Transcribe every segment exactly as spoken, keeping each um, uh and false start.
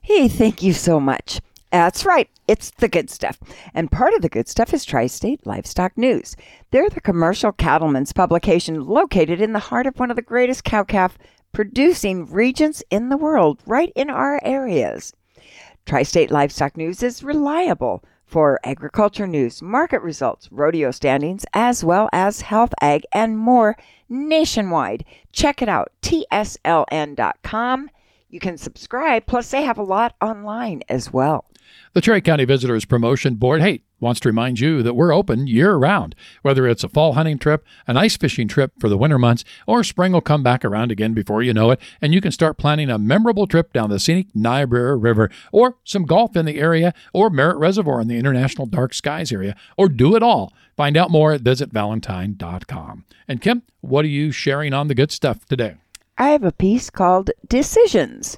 Hey, thank you so much. That's right. It's the good stuff. And part of the good stuff is Tri-State Livestock News. They're the commercial cattlemen's publication located in the heart of one of the greatest cow-calf producing regions in the world, right in our areas. Tri-State Livestock News is reliable for agriculture news, market results, rodeo standings, as well as health, ag, and more nationwide. Check it out, T S L N dot com. You can subscribe, plus they have a lot online as well. The Cherry County Visitors Promotion Board, hey, wants to remind you that we're open year-round. Whether it's a fall hunting trip, an ice fishing trip for the winter months, or spring will come back around again before you know it, and you can start planning a memorable trip down the scenic Niobrara River, or some golf in the area, or Merritt Reservoir in the International Dark Skies area, or do it all. Find out more at visit valentine dot com. And Kim, what are you sharing on the good stuff today? I have a piece called Decisions.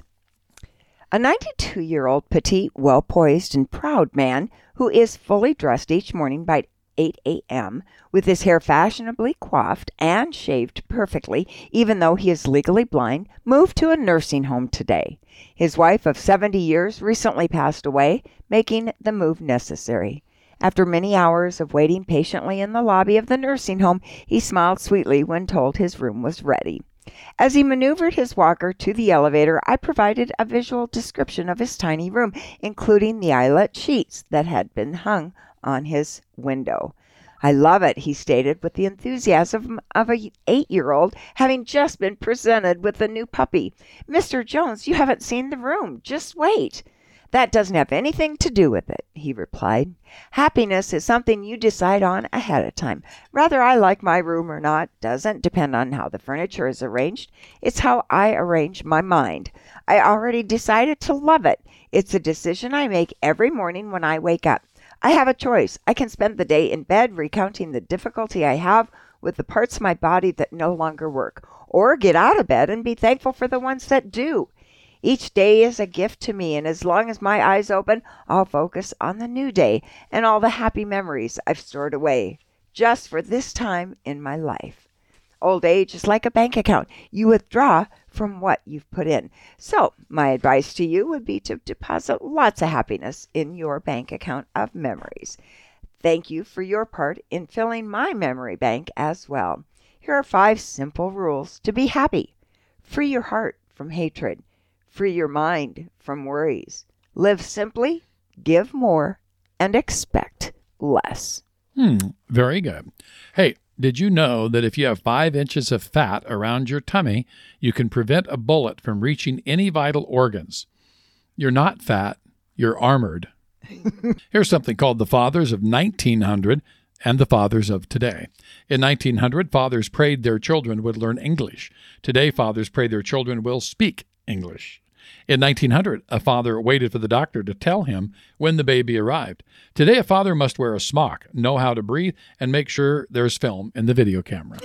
A ninety-two-year-old petite, well-poised, and proud man who is fully dressed each morning by eight a.m. with his hair fashionably coiffed and shaved perfectly, even though he is legally blind, moved to a nursing home today. His wife of seventy years recently passed away, making the move necessary. After many hours of waiting patiently in the lobby of the nursing home, he smiled sweetly when told his room was ready. As he maneuvered his walker to the elevator, I provided a visual description of his tiny room, including the eyelet sheets that had been hung on his window. I love it, he stated with the enthusiasm of an eight-year-old having just been presented with a new puppy. Mister Jones, you haven't seen the room. Just wait. That doesn't have anything to do with it, he replied. Happiness is something you decide on ahead of time. Whether I like my room or not doesn't depend on how the furniture is arranged. It's how I arrange my mind. I already decided to love it. It's a decision I make every morning when I wake up. I have a choice. I can spend the day in bed recounting the difficulty I have with the parts of my body that no longer work, or get out of bed and be thankful for the ones that do. Each day is a gift to me, and as long as my eyes open, I'll focus on the new day and all the happy memories I've stored away just for this time in my life. Old age is like a bank account. You withdraw from what you've put in. So my advice to you would be to deposit lots of happiness in your bank account of memories. Thank you for your part in filling my memory bank as well. Here are five simple rules to be happy. Free your heart from hatred. Free your mind from worries. Live simply, give more, and expect less. Hmm, very good. Hey, did you know that if you have five inches of fat around your tummy, you can prevent a bullet from reaching any vital organs? You're not fat, you're armored. Here's something called the fathers of nineteen hundred and the fathers of today. In nineteen hundred, fathers prayed their children would learn English. Today, fathers pray their children will speak English. In nineteen hundred, a father waited for the doctor to tell him when the baby arrived. Today, a father must wear a smock, know how to breathe, and make sure there's film in the video camera.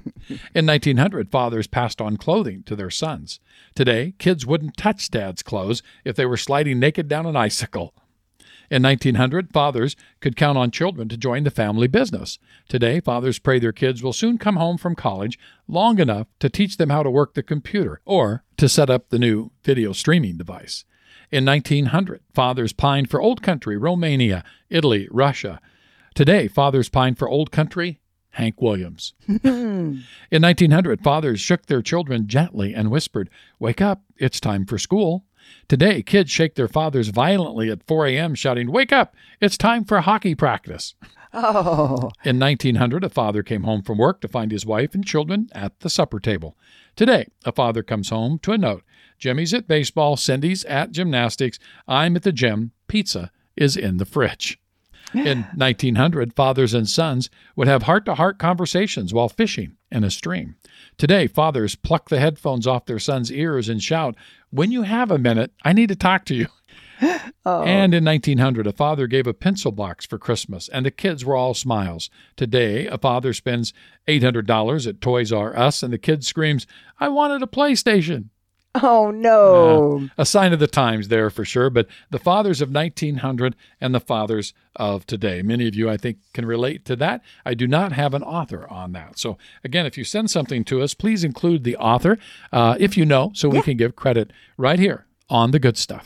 In nineteen hundred, fathers passed on clothing to their sons. Today, kids wouldn't touch dad's clothes if they were sliding naked down an icicle. In nineteen hundred, fathers could count on children to join the family business. Today, fathers pray their kids will soon come home from college long enough to teach them how to work the computer or to set up the new video streaming device. In nineteen hundred, fathers pined for old country, Romania, Italy, Russia. Today, fathers pine for old country, Hank Williams. In nineteen hundred, fathers shook their children gently and whispered, "Wake up, it's time for school." Today, kids shake their fathers violently at four a.m. shouting, "Wake up, it's time for hockey practice." Oh. In nineteen hundred, a father came home from work to find his wife and children at the supper table. Today, a father comes home to a note. Jimmy's at baseball, Cindy's at gymnastics, I'm at the gym, pizza is in the fridge. In nineteen hundred, fathers and sons would have heart-to-heart conversations while fishing in a stream. Today, fathers pluck the headphones off their sons' ears and shout, "When you have a minute, I need to talk to you." Oh. And in nineteen hundred, a father gave a pencil box for Christmas, and the kids were all smiles. Today, a father spends eight hundred dollars at Toys R Us, and the kid screams, "I wanted a PlayStation." Oh, no. Uh, a sign of the times there for sure, but the fathers of nineteen hundred and the fathers of today. Many of you, I think, can relate to that. I do not have an author on that. So, again, if you send something to us, please include the author, uh, if you know, so we Yeah. can give credit right here on The Good Stuff.